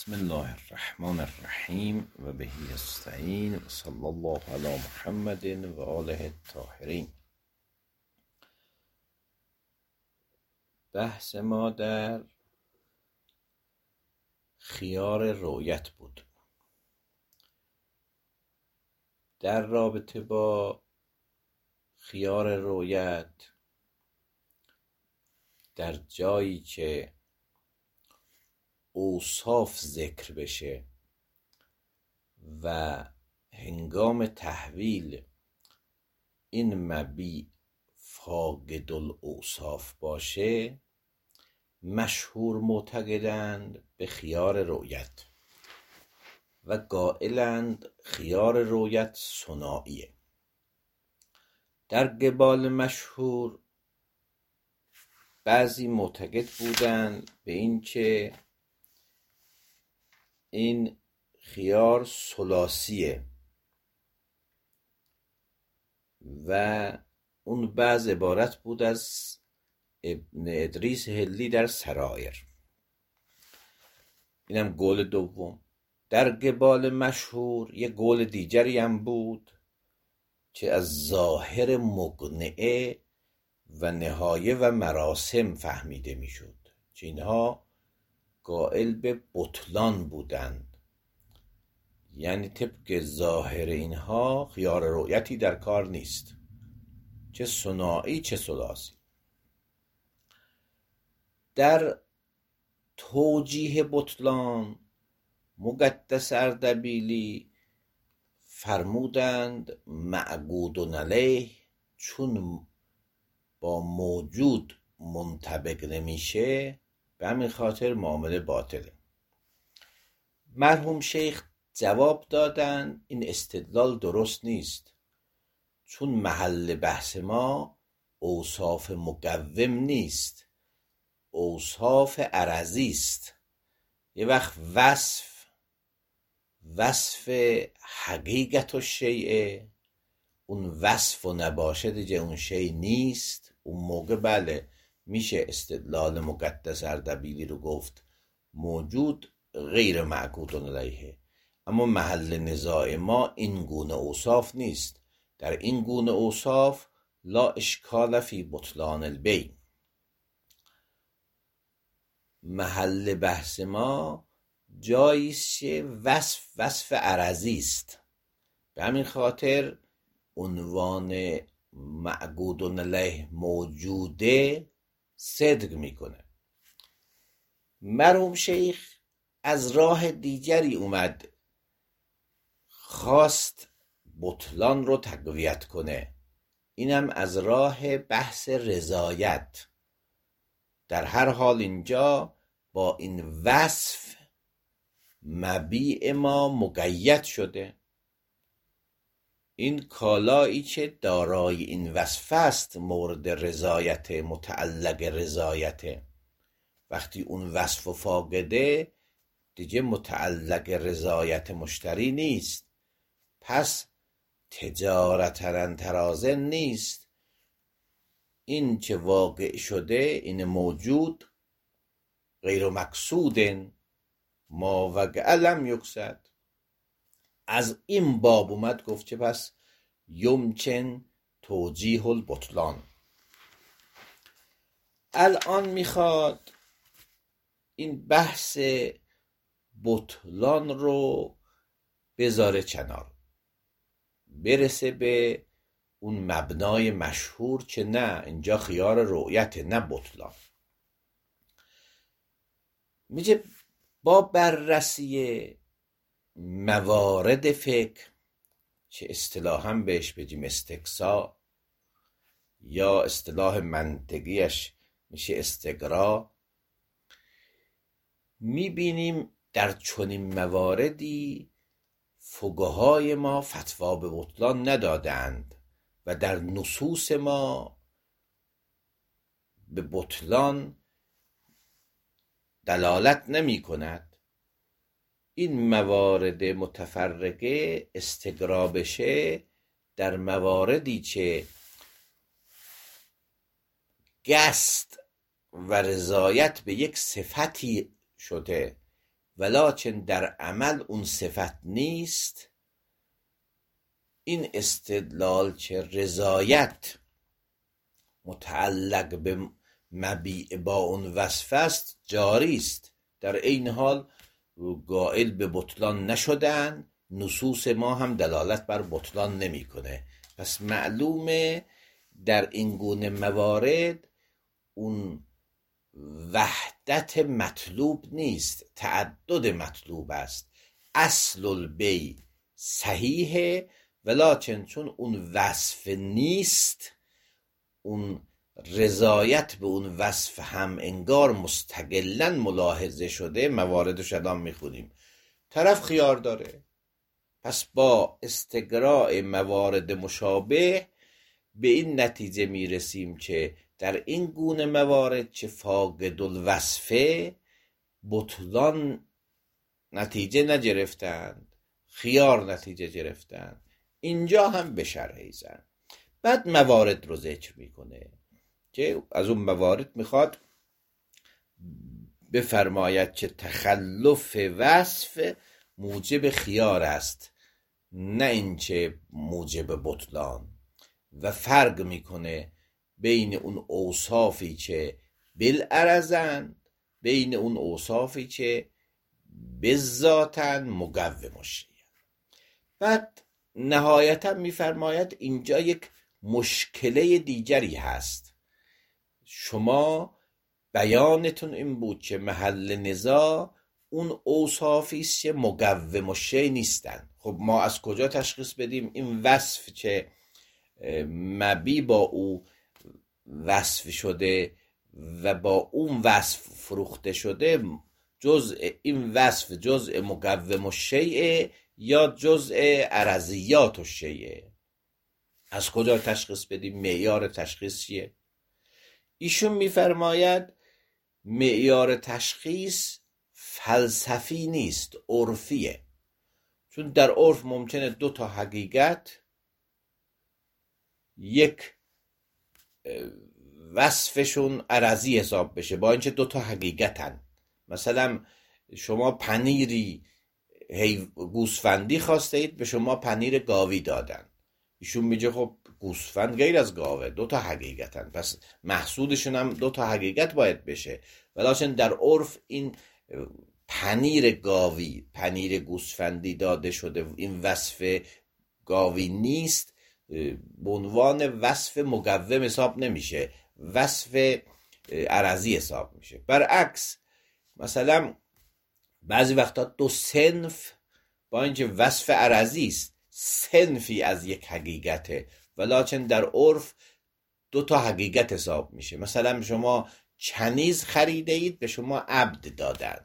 بسم الله الرحمن الرحیم و بهی استعین و صلی الله علی محمد و آله الطاهرین. بحث ما در خیار رؤیت بود. در رابطه با خیار رؤیت، در جایی که اوصاف ذکر بشه و هنگام تحویل این مبیع فاقد الاوصاف باشه، مشهور معتقدند به خیار رؤیت و قائلند خیار رؤیت ثنائیه. در قبال مشهور بعضی معتقد بودند به این که این خیار ثلاثیه و اون بعض عبارت بود از ابن ادریس هلی در سرایر. اینم قول دوم. در قبال مشهور یه قول دیگری هم بود که از ظاهر مقنعه و نهایه و مراسم فهمیده میشد که اینها قائل به بطلان بودند، یعنی طبق ظاهر اینها خیار رؤیتی در کار نیست، چه ثنایی چه ثلاثی. در توجیه بطلان مقدس اردبیلی فرمودند معقود علیه چون با موجود منطبق نمیشه، به همین خاطر معامله باطله. مرحوم شیخ جواب دادن این استدلال درست نیست، چون محل بحث ما اوصاف مقوم نیست، اوصاف عرضی است. یه وقت وصف حقیقت و شیء، اون وصف و نباشه دیگه اون شیء نیست. اون موقع بله میشه استدلال مقدس اردبیلی رو گفت موجود غیر معقود علیه، اما محل نزاع ما این گونه اوصاف نیست. در این گونه اوصاف لا اشکال فی بطلان البیع. محل بحث ما جاییست که وصف عرضی است، به همین خاطر عنوان معقود علیه موجوده صدق میکنه. مرحوم شیخ از راه دیگری اومد، خواست بطلان رو تقویت کنه، اینم از راه بحث رضایت. در هر حال اینجا با این وصف مبیع ما مقید شده. این کالایی که دارای این وصف است مورد رضایت، متعلق رضایته. وقتی اون وصف فاقده دیگه متعلق رضایت مشتری نیست، پس تجارت ترازن نیست. این که واقع شده، این موجود غیر مقصود ما وقع لم یقصد. از این باب اومد گفت که پس یمکن توجیه البطلان. الان میخواد این بحث بطلان رو بذاره کنار، برسه به اون مبنای مشهور که نه اینجا خیار رؤیت نه بطلان. میگه با بررسی موارد فقه که اصطلاحاً بهش بگیم استقصا یا اصطلاح منطقیش میشه استقرا، میبینیم در چنین مواردی فقهای ما فتوا به بطلان ندادند و در نصوص ما به بطلان دلالت نمی کند. این موارد متفرقه استقرا بشه در مواردی که قصد و رضایت به یک صفتی شده ولکن در عمل اون صفت نیست، این استدلال چه رضایت متعلق به مبیع با اون وصف است جاری است. در این حال قائل به بطلان نشدن، نصوص ما هم دلالت بر بطلان نمیکنه. پس معلومه در این گونه موارد اون وحدت مطلوب نیست، تعدد مطلوب است. اصل البیع صحیحه، ولکن چون اون وصف نیست، اون رضایت به اون وصف هم انگار مستقلاً ملاحظه شده. مواردش الان میخونیم. طرف خیار داره، پس با استقراء موارد مشابه به این نتیجه میرسیم که در این گونه موارد چه فاقد الوصفه بطلان نتیجه نگرفتند، خیار نتیجه گرفتند. اینجا هم به شرح زن. بعد موارد رو ذکر میکنه که از اون موارد میخواد بفرماید که تخلف وصف موجب خیار است، نه اینچه موجب بطلان، و فرق میکنه بین اون اوصافی که بالعرضن، بین اون اوصافی که بذاتن مقوم الشیء. بعد نهایتا میفرماید اینجا یک مشکله دیگری هست. شما بیانتون این بود که محل نزاع اون اوصافی است که مقوم الشیء نیستن. خب ما از کجا تشخیص بدیم این وصف که مبی با او وصف شده و با اون وصف فروخته شده جزء این وصف جزء مقوم الشیء یا جزء عرضیات الشیء؟ از کجا تشخیص بدیم؟ معیار تشخیص چیه؟ ایشون میفرماید معیار تشخیص فلسفی نیست، عرفیه. چون در عرف ممکنه دو تا حقیقت یک وصفشون عرضی حساب بشه با اینکه دو تا حقیقتن. مثلا شما پنیری گوسفندی خواسته اید، به شما پنیر گاوی دادن. ایشون میگه خب گوسفند غیر از گاوه، دو تا حقیقتن، پس محصولشون هم دو تا حقیقت باید بشه. ولیکن در عرف این پنیر گاوی، پنیر گوسفندی داده شده، این وصف گاوی نیست، به عنوان وصف مقوم حساب نمیشه، وصف عرضی حساب میشه. برعکس مثلا بعضی وقتا دو صنف با اینکه وصف عرضی است، صنفی از یک حقیقته، ولیکن در عرف دو تا حقیقت حساب میشه. مثلا شما کنیز خریده اید، به شما عبد دادن.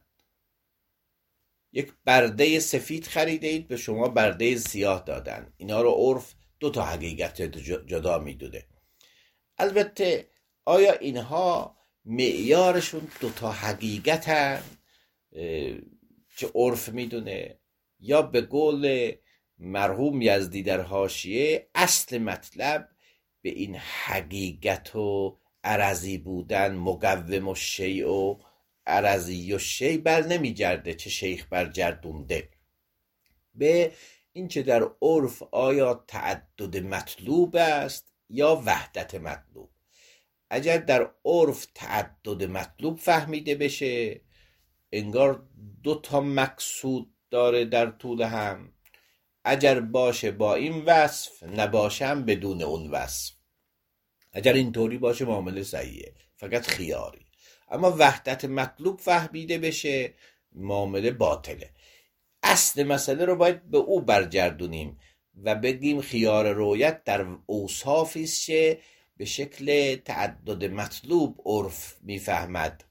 یک برده سفید خریده اید، به شما برده سیاه دادن. اینا رو عرف دو تا حقیقت جدا میدونه. البته آیا اینها معیارشون دو تا حقیقتن که عرف میدونه، یا به قول مرحوم یزدی در حاشیه اصل مطلب به این حقیقت و عرضی بودن، مقوم الشیء و عرضی الشیء بر نمیگرده چه شیخ برگردونده به این که در عرف آیا تعدد مطلوب است یا وحدت مطلوب. اگر در عرف تعدد مطلوب فهمیده بشه، انگار دو تا مقصود داره در طول هم. اگر باشه با این وصف، نباشم بدون اون وصف. اگر اینطوری باشه معامله صحیحه، فقط خیاری. اما وحدت مطلوب فهمیده بشه، معامله باطله. اصل مسئله رو باید به او برگردونیم و بگیم خیار رویت در اوصافی است که به شکل تعدد مطلوب عرف میفهمد.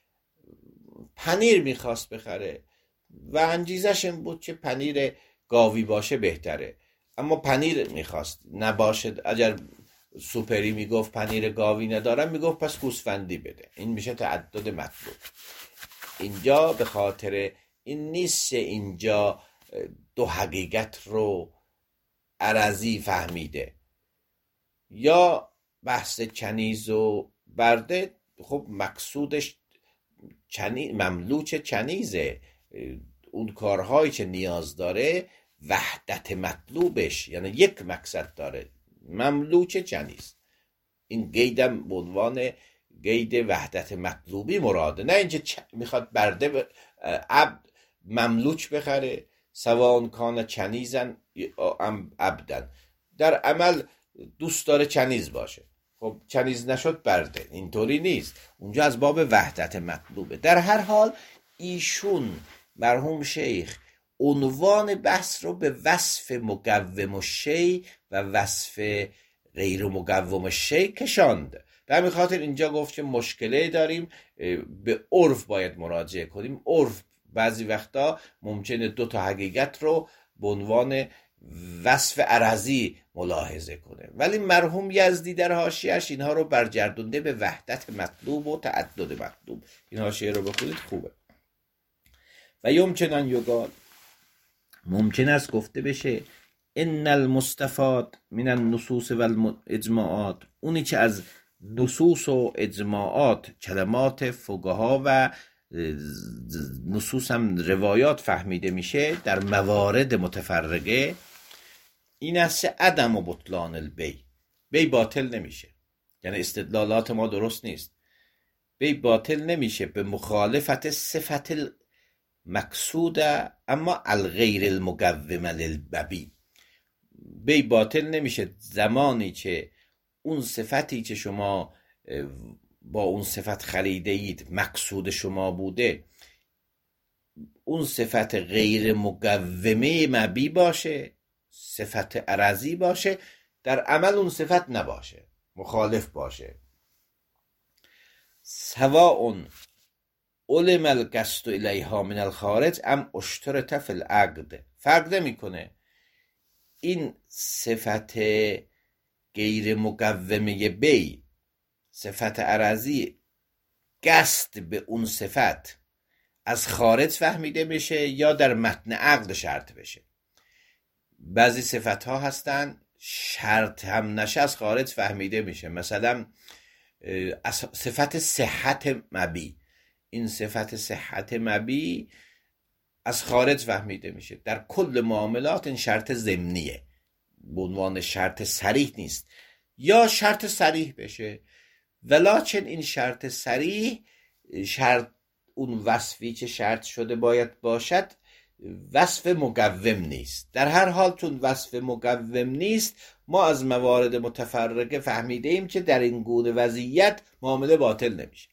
پنیر میخواست بخره و انگیزش این بود که پنیر گاوی باشه بهتره، اما پنیر میخواست نباشه. اگر سوپری میگفت پنیر گاوی ندارم، میگفت پس گوسفندی بده. این میشه تعدد مطلوب. اینجا به خاطر این نیست، اینجا دو حقیقت رو عرضی فهمیده. یا بحث کنیز و برده، خب مقصودش مملوچ کنیزه، اون کارهایی که نیاز داره وحدت مطلوبش، یعنی یک مقصد داره، مملوک جنیست. این قیدم به عنوان قید وحدت مطلوبی مراده، نه اینکه میخواد برده عبد مملوک بخره، سواء کان کنیزن ام عبدن. در عمل دوست داره کنیز باشه، خب کنیز نشد برده، اینطوری نیست، اونجا از باب وحدت مطلوبه. در هر حال ایشون مرحوم شیخ عنوان بحث رو به وصف مقوم الشیء و وصف غیر مقوم الشیء کشاند. به همین خاطر اینجا گفت که مشکلی داریم، به عرف باید مراجعه کنیم. عرف بعضی وقتا ممکنه دو تا حقیقت رو به عنوان وصف عرضی ملاحظه کنه، ولی مرحوم یزدی در حاشیه‌اش اینها رو برگردونده به وحدت مطلوب و تعدد مطلوب. این حاشیه رو بخونید خوبه. و یمکن ان یقال، ممکن است گفته بشه، ان المستفاد من النصوص و الاجماعات، اونی که از نصوص و اجماعات، کلمات فقها و نصوص هم روایات فهمیده میشه در موارد متفرقه، این است عدم و بطلان البی، بی باطل نمیشه، یعنی استدلالات ما درست نیست، بی باطل نمیشه به مخالفت صفت مقصوده اما الغیر المقوم للبی. بی باطل نمیشه زمانی که اون صفتی که شما با اون صفت خریده اید مقصود شما بوده، اون صفت غیر مقومه مبی باشه، صفت عرضی باشه، در عمل اون صفت نباشه، مخالف باشه. سواء علم القصد الیها من الخارج ام اشترط فی العقد، فرق نمیکنه این صفت غیر مقومه بی، صفت عرضی، قصد به اون صفت از خارج فهمیده بشه یا در متن عقد شرط بشه. بعضی صفت ها هستن شرط هم نشه از خارج فهمیده میشه، مثلا صفت صحت مبی، این صفت صحت مبی از خارج فهمیده میشه. در کل معاملات این شرط ضمنیه، به عنوان شرط صریح نیست، یا شرط صریح بشه ولکن این شرط صریح، شرط اون وصفی که شرط شده باید باشد وصف مقوم نیست. در هر حال چون وصف مقوم نیست، ما از موارد متفرقه فهمیده ایم که در این گونه وضعیت معامله باطل نمیشه.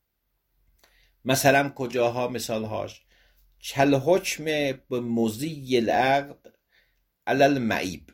مثلا کجاها مثالهاش، کل حکم به مضی العقد علی المعیب.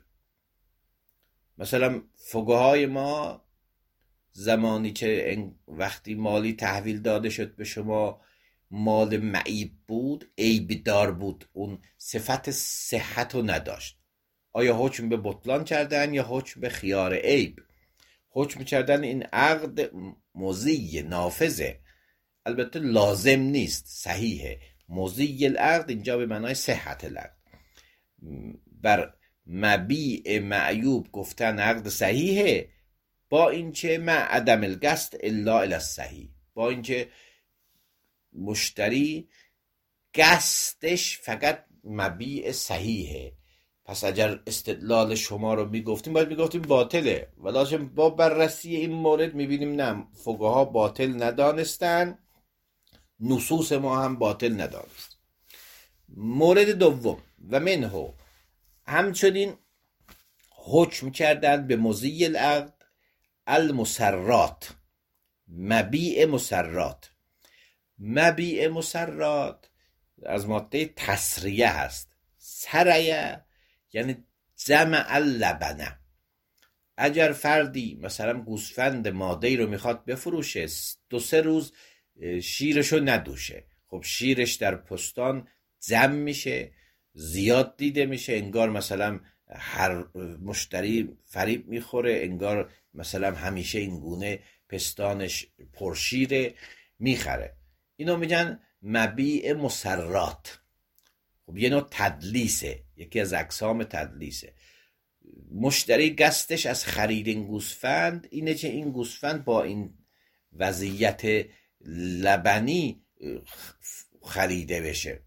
مثلا فقهای ما زمانی که وقتی مالی تحویل داده شد به شما مال معیب بود، عیب دار بود، اون صفت صحت رو نداشت، آیا حکم به بطلان کردن یا حکم به خیار عیب؟ حکم کردن این عقد مضی نافذه، البته لازم نیست، صحیحه. مضی العقد اینجا به معنای صحت العقد. بر مبیع معیوب گفتن عقد صحیحه، با اینکه مع عدم القصد الا الی الصحیح، با اینکه مشتری قصدش فقط مبیع صحیحه. پس اگر استدلال شما رو میگفتیم باید میگفتیم باطله، ولیکن با بررسی این مورد میبینیم نه، فقها باطل ندانستن، نصوص ما هم باطل ندانست. مورد دوم، و منه همچنین حکم کردن به مضی العقد المسرات، مبیع مسرات. مبیع مسرات از ماده تسریه هست. سریه یعنی جمع اللبنه. اگر فردی مثلا گوسفند ماده‌ای رو میخواد بفروشه، 2-3 روز شیرشو ندوشه، خب شیرش در پستان جمع میشه، زیاد دیده میشه، انگار مثلا هر مشتری فریب میخوره، انگار مثلا همیشه این گونه پستانش پرشیره میخره. اینو میگن مبیع مسرات. خب یه نوع تدلیسه، یکی از اقسام تدلیسه. مشتری قصدش از خرید این گوسفند اینه که این گوسفند با این وضعیت لبنی خریده بشه،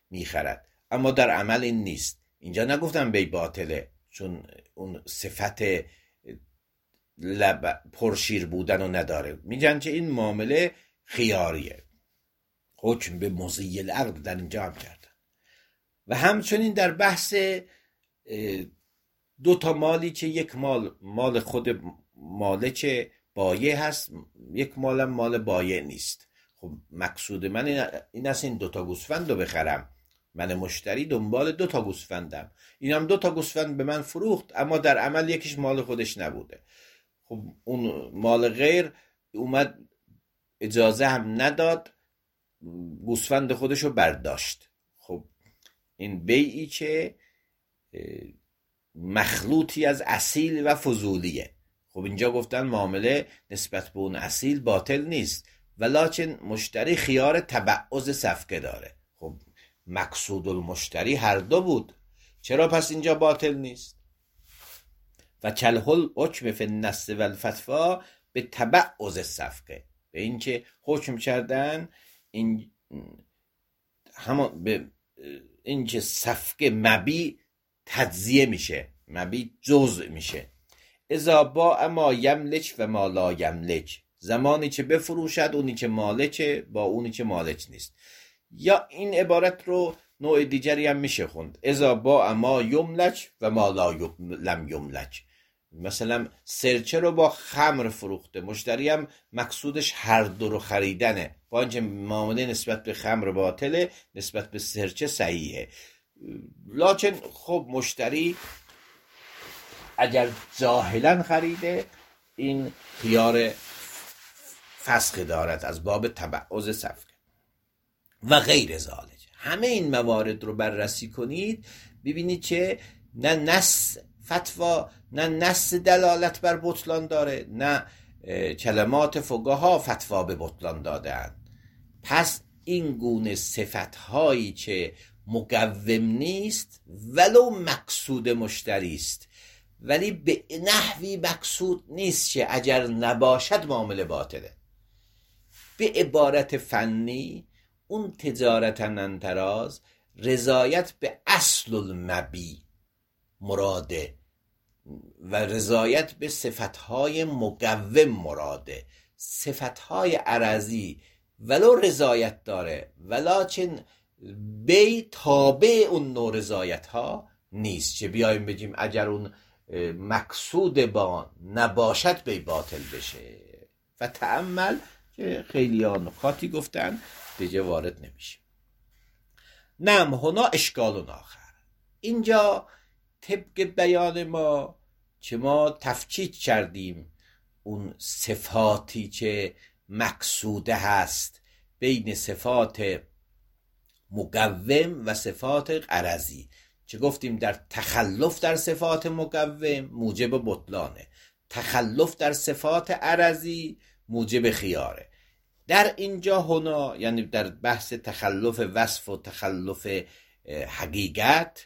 میخرد، اما در عمل این نیست. اینجا نگفتم بی باطله، چون اون صفت پرشیر بودن رو نداره. میگن که این معامله خیاریه، حکم به مضی العقد در اینجا هم کردن. و همچنین در بحث دو تا مالی که یک مال خود مالک بایع هست، یک مالم مال بایع نیست. خب مقصود من این است این دوتا گوسفند رو بخرم، من مشتری دنبال دوتا گوسفندم، این هم دوتا گوسفند به من فروخت، اما در عمل یکیش مال خودش نبوده. خب اون مال غیر اومد اجازه هم نداد، گوسفند خودش رو برداشت. خب این بیعی که مخلوطی از اصیل و فضولیه. خب اینجا گفتن معامله نسبت به اون اصیل باطل نیست، ولکن مشتری خیار تبعض صفقه داره. خب مقصود المشتری هر دو بود، چرا پس اینجا باطل نیست؟ و کلهل حکم فی النص و الفتوا به تبعض صفقه، به این که حکم کردن این همون به این که صفقه مبی تجزیه میشه، مبی جزء میشه. اذا باع ما یملک و ما لا یملک، زمانی که بفروشد اونی که مالکه با اونی که مالک نیست. یا این عبارت رو نوع دیگری هم میشه خوند، اذا باع ما یملک و ما لم یملک. مثلا سرچه رو با خمر فروخته، مشتری هم مقصودش هر دو رو خریدنه، با اینکه معامله نسبت به خمر باطله، نسبت به سرچه صحیحه. لکن خب مشتری اگر جاهلا خریده این خیار فسخ دارد از باب تبعض صفقه و غیر ذالک. همه این موارد رو بررسی کنید، ببینید که نه نص فتوا، نه نص دلالت بر بطلان داره، نه کلمات فقها فتوا به بطلان دادند. پس این گونه صفتهایی که مقوم نیست ولو مقصود مشتری است، ولی به نحوی مقصود نیست که اگر نباشد معامله باطله. به عبارت فنی اون تجارت انتراز رضایت به اصل المبی مراده و رضایت به صفتهای مقوم مراده. صفتهای عرضی ولو رضایت داره، ولکن بی تابع اون نوع رضایت ها نیست که بیایم بگیم اگر اون مقصود با نباشد بی باطل بشه. و تأمل که خیلی ها نکاتی گفتن دیگه وارد نمیشه. نعم هنا اشکال آخر، اینجا طبق بیان ما که ما تفکیک کردیم اون صفاتی که مقصوده هست بین صفات مقوم و صفات عرضی، که گفتیم در تخلف در صفات مقوم موجب بطلانه، تخلف در صفات عرضی موجب خیاره. در اینجا هنا یعنی در بحث تخلف وصف و تخلف حقیقت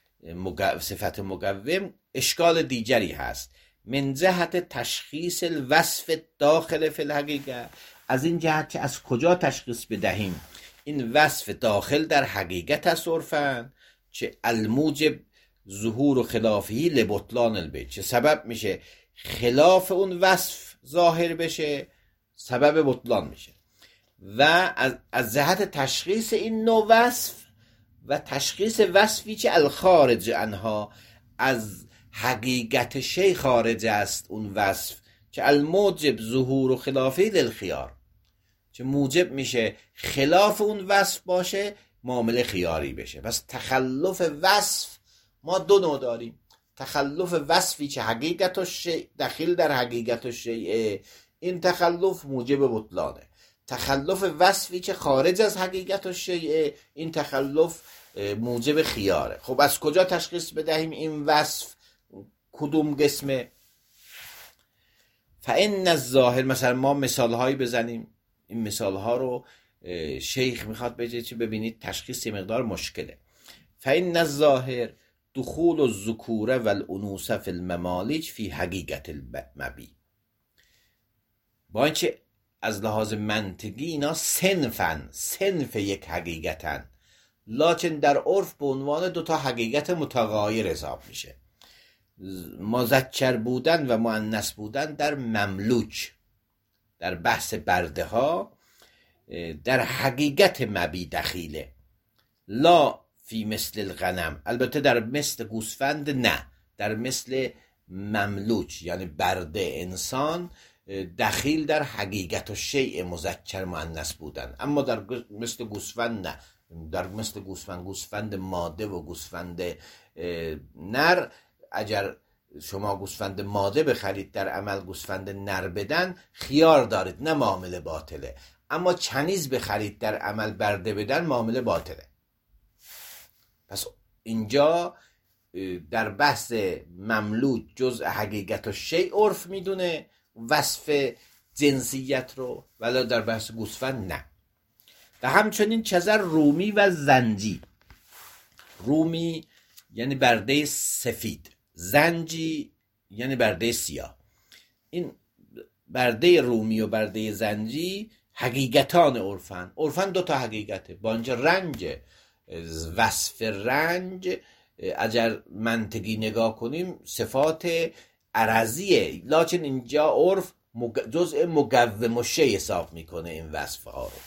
صفت مقوم اشکال دیگری هست، من جهت تشخیص الوصف داخل فی الحقیقه، از این جهت که از کجا تشخیص بدهیم این وصف داخل در حقیقت است عرفاً، که الموجب ظهور و خلافی لبطلان البیع، چه سبب میشه خلاف اون وصف ظاهر بشه، سبب بطلان میشه. و از جهت تشخیص این نوع وصف و تشخیص وصفی که الخارج عنها از حقیقت شی خارج است اون وصف، که الموجب ظهور و خلافی للخیار، که موجب میشه خلاف اون وصف باشه معامله خیاری بشه. پس تخلف وصف ما دو نوع داریم، تخلف وصفی که حقیقت شی دخیل در حقیقت شیء، این تخلف موجب بطلانه. تخلف وصفی که خارج از حقیقت شیء، این تخلف موجب خیاره. خب از کجا تشخیص بدهیم این وصف کدوم قسمه؟ فإن الظاهر، مثلا ما مثال هایی بزنیم، این مثال ها رو شیخ میخواد بگه چه ببینید تشخیص مقدار مشکله. فإن الظاهر دخول الذکور والانوث فی الممالک فی حقیقت المبیع، با اینکه از لحاظ منطقی اینا صنف یک حقیقتن، لکن در عرف به عنوان دو تا حقیقت متغایر حساب میشه. مذکر بودن و مؤنث بودن در مملوک، در بحث برده ها، در حقیقت مبی دخیله، لا فی مثل الغنم. البته در مثل گوسفند نه، در مثل مملوک یعنی برده انسان دخیل در حقیقت و شیء مذکر مؤنث بودن، اما در مثل گوسفند نه. در مثل گوسفند ماده و گوسفند نر، اگر شما گوسفند ماده بخرید در عمل گوسفند نر بدن خیار دارید، نه معامله باطله. اما چنیز بخرید در عمل برده بدن معامله باطله. پس اینجا در بحث مملوک جزء حقیقت و شیء عرف میدونه وصف جنسیت رو، ولی در بحث گوسفند نه. و همچنین چزر رومی و زنجی. رومی یعنی برده سفید، زنجی یعنی برده سیاه. این برده رومی و برده زنجی حقیقتان عرفن. عرفن دو تا حقیقته. با اینجا رنج، وصف رنج اگر منطقی نگاه کنیم صفات عرضیه، لکن اینجا عرف جزء مقوم و شیء حساب میکنه این وصف ها رو.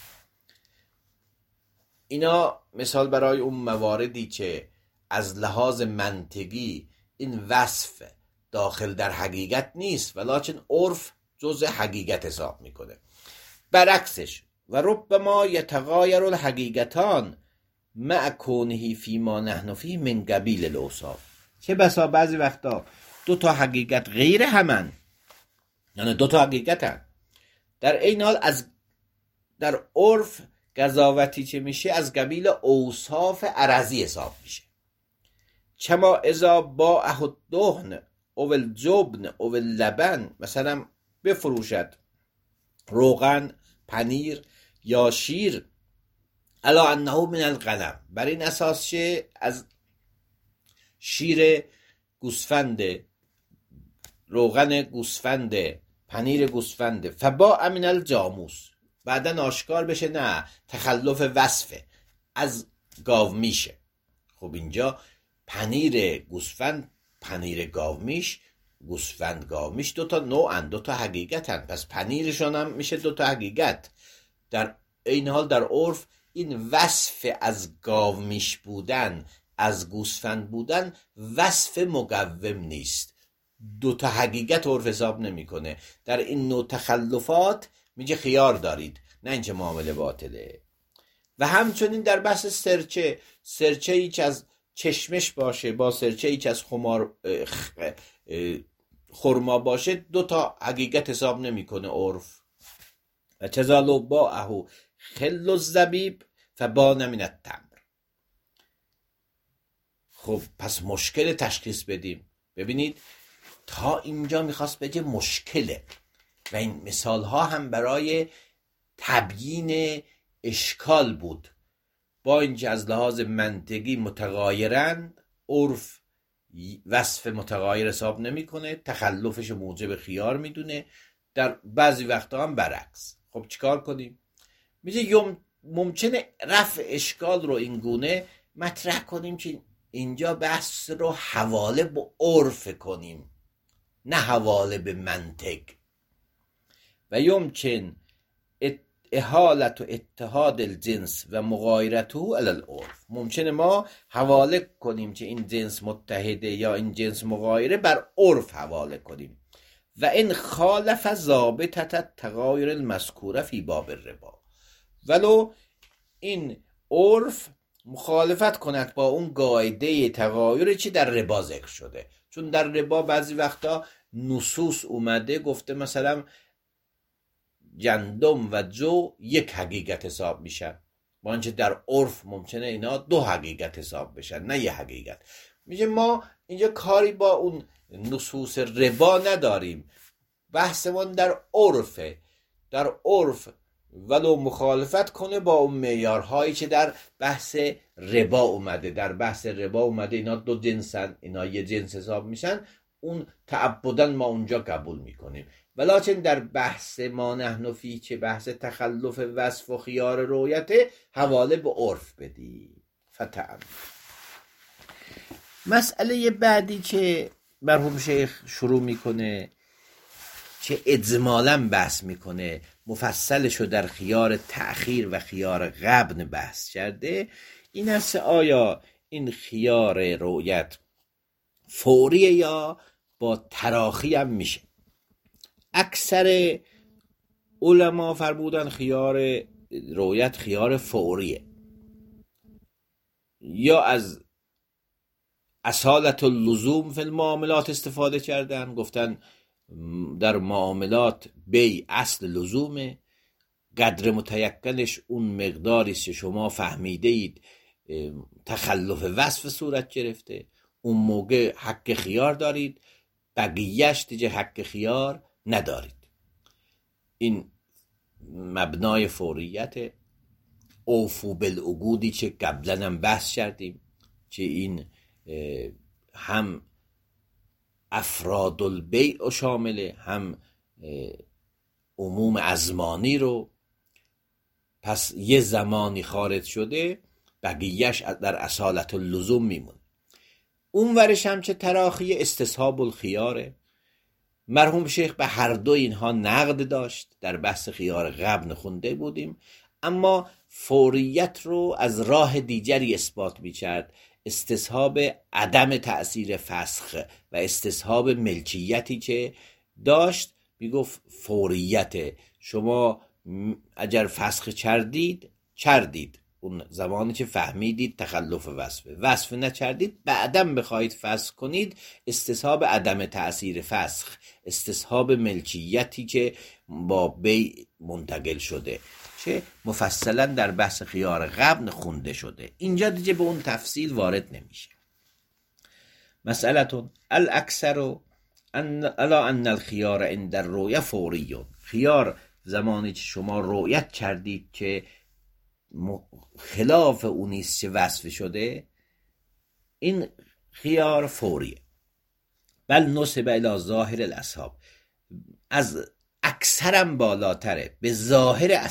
اینا مثال برای اون مواردی که از لحاظ منطقی این وصف داخل در حقیقت نیست ولکن عرف جزء حقیقت حساب میکنه. برعکسش و ربما یتغایر الحقیقتان مع کونه فی ما نحن فیه من قبیل الاوصاف. چه بسا بعضی وقتا دو تا حقیقت غیر همن، یعنی دو تا حقیقتن، در این حال از در عرف قضاوتی چه میشه از قبیل اوصاف عرضی حساب میشه. چما اذا باعه الدهن او الجبن او اللبن، مثلا بفروشد روغن، پنیر یا شیر، الا انه من الغنم، بر این اساس که از شیر گوسفند، روغن گوسفند، پنیر گوسفند، فباع من الجاموس، بعدن آشکار بشه نه تخلف وصفه از گاومیشه. خب اینجا پنیر گوسفند، پنیر گاومیش، گوسفند گاومیش دو تا نوعن، دو تا حقیقتن، پس پنیرشون هم میشه دو تا حقیقت. در این حال در عرف این وصف از گاومیش بودن، از گوسفند بودن وصف مقوم نیست، دو تا حقیقت عرف حساب نمیکنه. در این نوع تخلفات میگه خیار دارید، نه اینجا معامله باطله. و همچنین در بحث سرچه، سرچه ای که از چشمش باشه با سرچه ای که از خرما باشه دو تا حقیقت حساب نمیکنه عرف. و چزالو باعه خل الزبیب فبان من التمر. خب پس مشکل تشخیص بدیم. ببینید تا اینجا میخواست بگه مشکله و این مثال ها هم برای تبیین اشکال بود. با اینکه از لحاظ منطقی متغایرند، عرف وصف متغایر حساب نمیکنه، تخلفش موجب خیار میدونه، در بعضی وقتا هم برعکس. خب چیکار کنیم؟ میگه ممکنه رفع اشکال رو این گونه مطرح کنیم که اینجا بحث رو حواله به عرف کنیم نه حواله به منطق. و یمکن احالت و اتحاد الجنس و مغایرته علی العرف. ممکنه ما حواله کنیم که این جنس متحده یا این جنس مغایره، بر عرف حواله کنیم. و این خالف ضابطه تغایر المذکوره فی باب الربا، ولو این عرف مخالفت کند با اون قاعده تغایری که در ربا ذکر شده. چون در ربا بعضی وقتا نصوص اومده گفته مثلا گندم و جو یک حقیقت حساب میشن، با اینکه در عرف ممکنه اینا دو حقیقت حساب بشن نه یه حقیقت. میگه ما اینجا کاری با اون نصوص ربا نداریم، بحثمون در عرفه. در عرف ولو مخالفت کنه با اون معیارهایی که در بحث ربا اومده، در بحث ربا اومده اینا دو جنسن، اینا یه جنس حساب میشن، اون تعبدن ما اونجا قبول میکنیم. ولکن در بحث ما نحن فی که بحث تخلف وصف و خیار رؤیت، حواله به عرف بدی. قطعا. مسئله بعدی که مرحوم شیخ شروع میکنه، چه اجمالاً بحث میکنه، مفصلشو در خیار تأخیر و خیار غبن بحث کرده، این است آیا این خیار رؤیت فوریه یا با تراخی هم میشه. اکثر علما فرمودن خیار رؤیت خیار فوریه، یا از اصالت اللزوم فی المعاملات استفاده کردن، گفتن در معاملات بی اصل لزومه، قدر متیقنش اون مقداری که شما فهمیده اید تخلف وصف صورت گرفته، اون موقع حق خیار دارید، بقیهش دیگه حق خیار ندارید. این مبنای فوریت. اوفو بالعقودی که قبلا هم بحث کردیم که این هم افراد البیع شامله، هم عموم ازمانی رو، پس یه زمانی خارج شده بقیهش در اصالت اللزوم میمونه. اون ورش هم که تراخی استصحاب الخیاره. مرحوم شیخ به هر دو اینها نقد داشت، در بحث خیار غبن خونده بودیم، اما فوریت رو از راه دیگری اثبات می‌کرد، استصحاب عدم تأثیر فسخ و استصحاب ملکیتی که داشت. میگفت فوریت شما اگر فسخ کردید اون زمانی که فهمیدید تخلف وصف نکردید، بعدم بخواید فسخ کنید، استصحاب عدم تأثیر فسخ، استصحاب ملکیتی که با بیع منتقل شده، چه مفصلا در بحث خیار غبن خونده شده. اینجا دیگه به اون تفصیل وارد نمیشه. مسئلتون الاکثر الا ان الخیار عند الرؤیه فوری. خیار زمانی که شما رؤیت کردید که خلاف اونیست که وصف شده، این خیار فوریه. بل نسب الی ظاهر الاصحاب، از اکثرم بالاتره، به ظاهر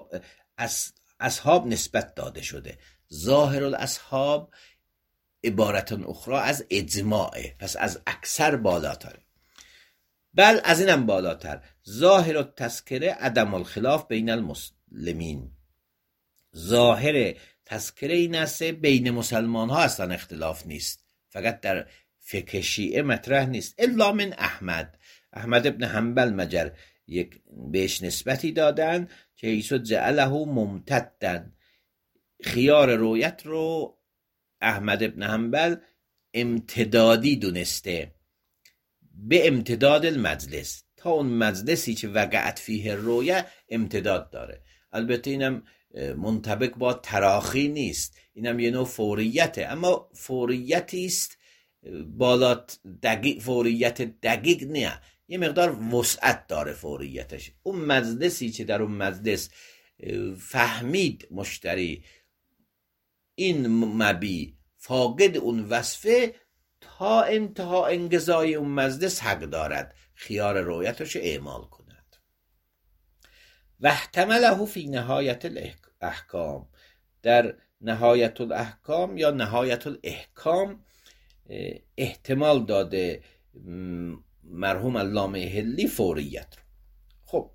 اصحاب نسبت داده شده. ظاهر الاصحاب عبارت اخرى از اجماعه، پس از اکثر بالاتره. بل از اینم بالاتر، ظاهر التذکره عدم الخلاف بین المسلمین. ظاهر تذکره این است بین مسلمان ها اصلا اختلاف نیست، فقط در فقه شیعه مطرح نیست. الا من احمد ابن حنبل مگر یک بهش نسبتی دادن که ایسو جعله ممتدن. خیار رؤیت رو احمد ابن حنبل امتدادی دونسته، به امتداد المجلس، تا اون مجلسی که وقعت فیه رؤیه امتداد داره. البته اینم منطبق با تراخی نیست، اینم یه نوع فوریته، اما فوریتی است بالات دقیق، فوریت دقیق نه، یه مقدار وسعت داره فوریتش. اون مجلسی که در اون مجلس فهمید مشتری این مبی فاقد اون وصفه، تا انتها انقضای اون مجلس حق دارد خیار رؤیتش اعمال کند. و احتمله فی نهایت الاحکام، در نهایت الاحکام یا نهایت الاحکام احتمال داده مرحوم علامه حلی فوریت رو. خب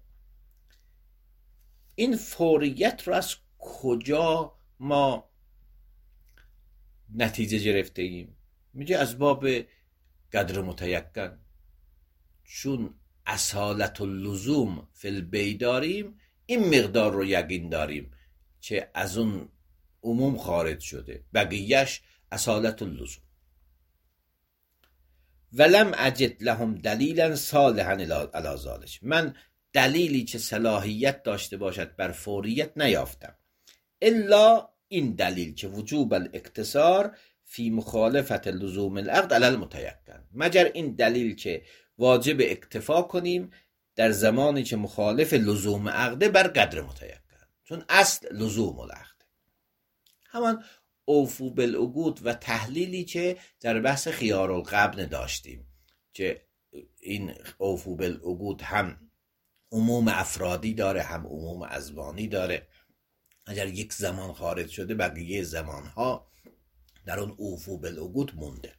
این فوریت رو از کجا ما نتیجه گرفته ایم؟ میگه از باب قدر متیقن، چون اصالت اللزوم فی البیع داریم، این مقدار رو یقین داریم که از اون عموم خارج شده، بقیهش اصالت اللزوم. ولم اجد لهم دلیلا صالحا علی ذلک، من دلیلی که صلاحیت داشته باشد بر فوریت نیافتم، الا این دلیل که وجوب الاقتصار فی مخالفت لزوم العقد علی المتیقن، مگر این دلیل که واجب اکتفا کنیم در زمانی که مخالف لزوم عقده بر قدر متیقن، چون اصل لزوم العقد. همان اوفو بالعقود و تحلیلی که در بحث خیار الغبن داشتیم که این اوفو بالعقود هم عموم افرادی داره، هم عموم ازمانی داره. اگر یک زمان خارج شده بقیه زمانها در اون اوفو بالعقود مونده.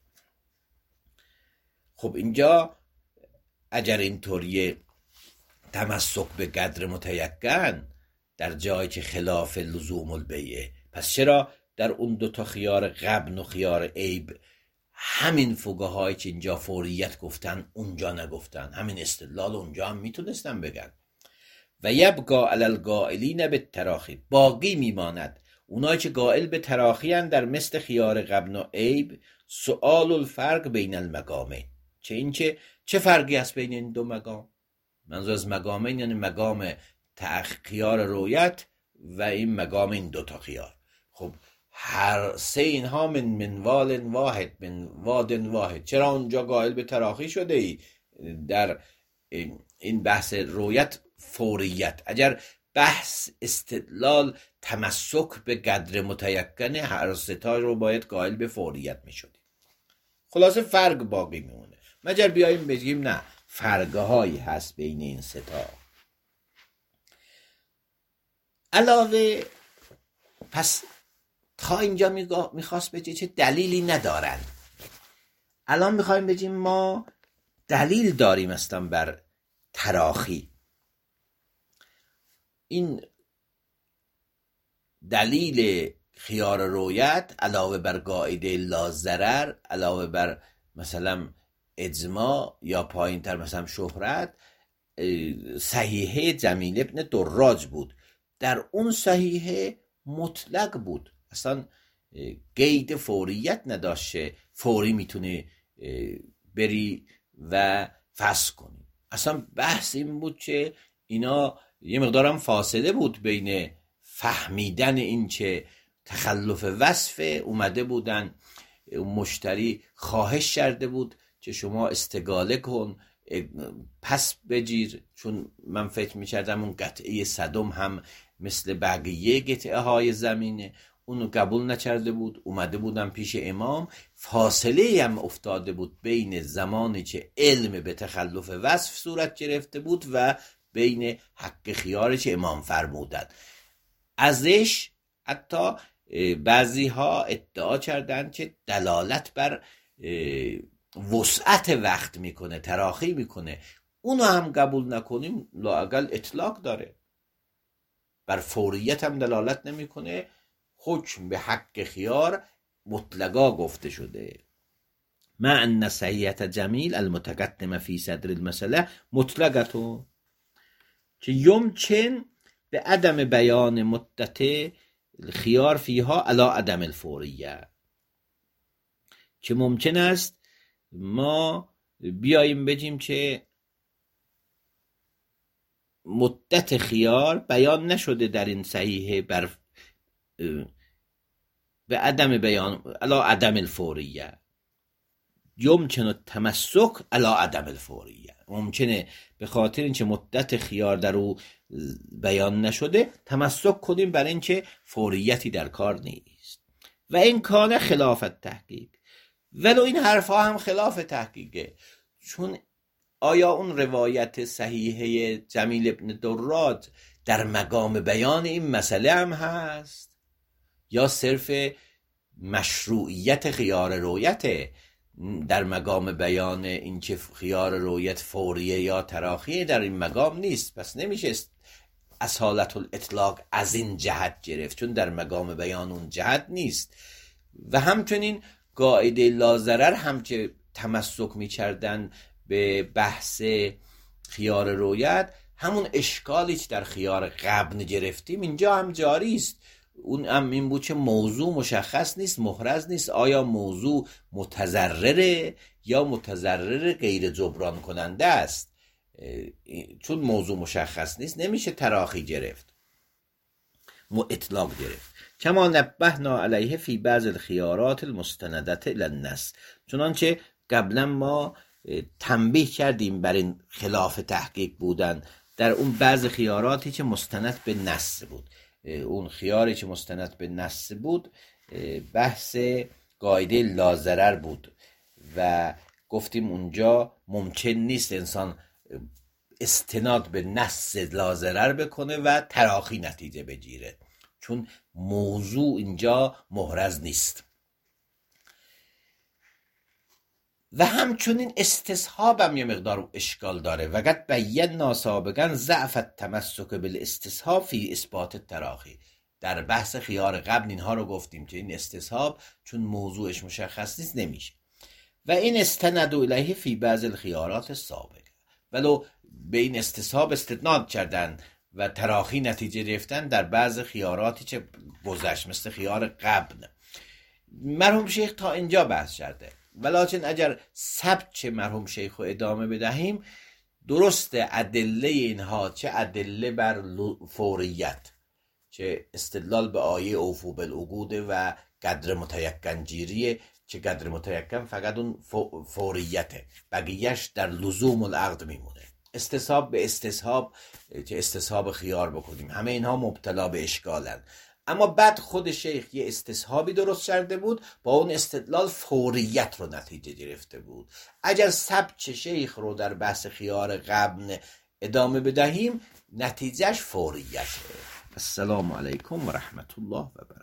خب اینجا اگر اینطوریه تمسک به قدر متیقن در جایی که خلاف لزوم البیعه، پس چرا در اون دوتا خیار غبن و خیار عیب همین فقهایی که اینجا فوریت گفتن اونجا نگفتن؟ همین استدلال اونجا هم میتونستن بگن. و یبقا علی القائلین بالتراخی، باقی میماند اونایی که قائل به تراخی هن در مثل خیار غبن و عیب، سؤال الفرق بین المقامین، چه فرقی هست بین این دو مقام؟ منظور از مقامین یعنی مقام خیار رویت و این مقام این دوتا خیار. خب هر سه اینها من وال واحد، من واد واحد، چرا اونجا قائل به تراخی شده ای در این بحث رویت فوریت؟ اگر بحث استدلال تمسک به قدر متیقن، هر ستا رو باید قائل به فوریت می شدیم. خلاصه فرق باقی میمونه، مگر بیاییم بگیم نه فرقهایی هست بین این ستا. علاوه پس تا اینجا میخواست بگه چه دلیلی ندارن. الان میخوایم بگیم ما دلیل داریم اصلا بر تراخی. این دلیل خیار رویت علاوه بر قاعده لا ضرر، علاوه بر مثلا اجماع یا پایین تر مثلا شهرت، صحیحه جمیل ابن دراج بود. در اون صحیحه مطلق بود، اصلا قید فوریت نداشته، فوری میتونه بری و فسخ کنی. اصلا بحث این بود که اینا یه مقدارم فاصله بود بین فهمیدن این که تخلف وصفه، اومده بودن مشتری خواهش کرده بود که شما استقاله کن، پس بگیر، چون من فکر میکردم اون قطعه صدم هم مثل بقیه قطعه های زمینه، اونو قبول نکرده بود. اومده بودن پیش امام، فاصله هم افتاده بود بین زمانی که علم به تخلف وصف صورت گرفته بود و بین حق خیاری که امام فرمودن. ازش حتی بعضی ها ادعا کردن که دلالت بر وسعت وقت میکنه، تراخی میکنه. اونو هم قبول نکنیم، لااقل اطلاق داره، بر فوریت هم دلالت نمیکنه. حکم به حق خیار مطلقا گفته شده. مع ان صحیحت جمیل المتقدم فی صدر المسئله مطلقتون، که یمکن به عدم بیان مدت خیار فیها علی عدم الفوریه، که ممکن است ما بیاییم بگیم که مدت خیار بیان نشده در این صحیحه بر به عدم بیان علی عدم الفوریه، یمکن تمسک علی عدم الفوریه. ممکنه به خاطر اینکه مدت خیار در او بیان نشده تمسک کنیم بر اینکه فوریتی در کار نیست. و این کان خلاف تحقیق، ولو این حرفا هم خلاف تحقیقه، چون آیا اون روایت صحیحه جمیل ابن دراج در مقام بیان این مسئله هم هست یا صرف مشروعیت خیار رویته؟ در مقام بیان این که خیار رویت فوریه یا تراخیه در این مقام نیست، پس نمیشه اصالت الاطلاق از این جهت گرفت، چون در مقام بیان اون جهت نیست. و همچنین قاعده لا ضرر هم که تمسک می‌کردن به بحث خیار رویت، همون اشکالی که در خیار غبن گرفتیم اینجا هم جاری است. اون هم این بود که موضوع مشخص نیست، محرز نیست. آیا موضوع متضرره یا متضرر غیر جبران کننده است؟ چون موضوع مشخص نیست نمیشه تراخی گرفت، اطلاق گرفت. کما نبهنا علیه فی بعض الخیارات المستندة الی النص، چنانچه قبلا ما تنبیه کردیم بر این خلاف تحقیق بودن در اون بعض خیاراتی که مستند به نص بود. اون خیاری که مستند به نص بود بحث قاعده لا ضرر بود و گفتیم اونجا ممکن نیست انسان استناد به نص لا ضرر بکنه و تراخی نتیجه بگیره، چون موضوع اینجا محرز نیست. و همچنین استصحاب هم یه مقدار اشکال داره. وقت بینا سابقا ضعف التمسک بالاستصحاب فی اثبات التراخی. در بحث خیار قبل اینها رو گفتیم که این استصحاب چون موضوعش مشخص نیست نمیشه. و این استند الیه فی بعض الخیارات السابقه، ولو به این استصحاب استناد کردن و تراخی نتیجه گرفتن در بعض خیاراتی که گذشت مثل خیار قبل. مرحوم شیخ تا اینجا بحث کرده، ولکن اگر سبک مرحوم شیخ رو ادامه بدهیم، درست ادله اینها چه ادله بر فوریت، چه استدلال به آیه اوفو بالعقود و قدر متیقن جیریه، چه قدر متیقن فقط اون فوریته، بقیهش در لزوم العقد میمونه. استصحاب به استصحاب که استصحاب خیار بکنیم، همه اینها مبتلا به اشکالن. اما بعد خود شیخ یه استصحابی درست کرده بود، با اون استدلال فوریت رو نتیجه گرفته بود. اگر سبک شیخ رو در بحث خیار قبل ادامه بدهیم، نتیجهش فوریته. السلام علیکم و رحمت الله و برکاته.